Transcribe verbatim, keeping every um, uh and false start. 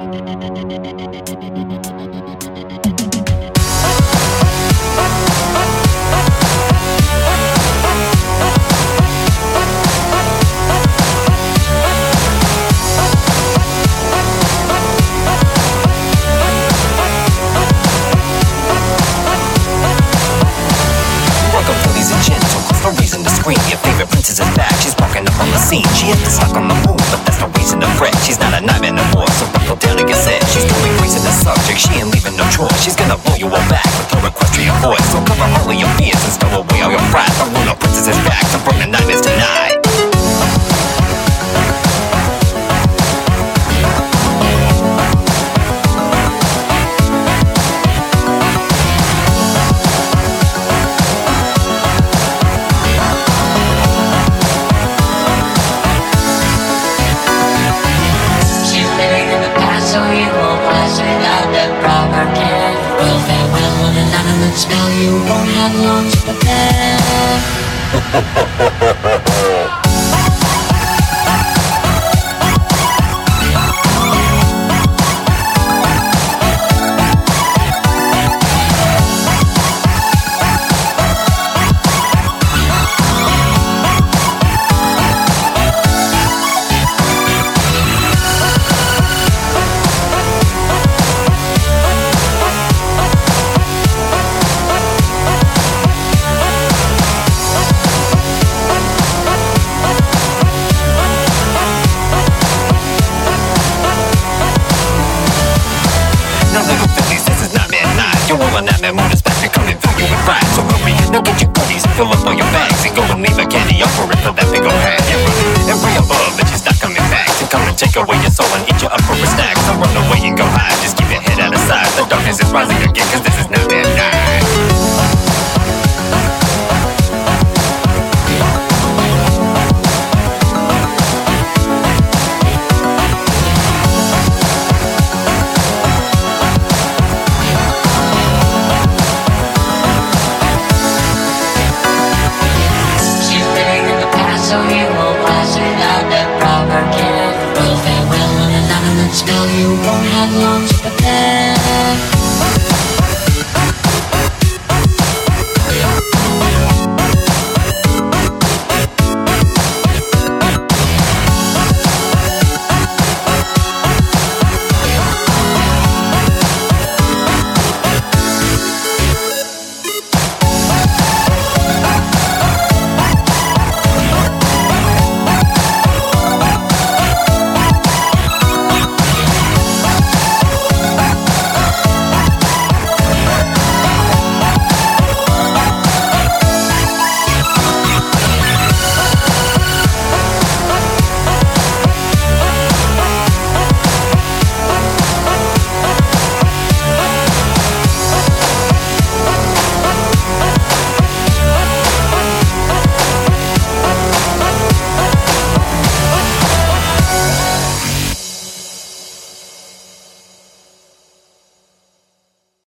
No reason to scream, your favorite princess is back. She's walking up on the scene, she has been stuck on the move, but that's no reason to fret. She's not a nightmare no more, so buckle down and get set. She's doing grace in the subject, she ain't leaving no choice. She's gonna blow you all back with her equestrian voice. So cover all of your fears and stow away all your pride. The Luna princess is back to bring the nightmares tonight. So you won't pass without the proper care. Well, farewell on an animate spell. You won't have long to prepare. You're rolling out that moon is back and coming through you with pride. So hurry, now get your goodies, fill up all your bags, and go and leave a candy offer it for that big old hat. You're running and way above, but she's not coming back to come and take away your soul and eat you up for a snack. So run away and go hide, just keep your head out of sight. The darkness is rising again, cause this is not their night. So you won't pass without the proper care. Well, farewell on an animate spell. You won't have long to prepare.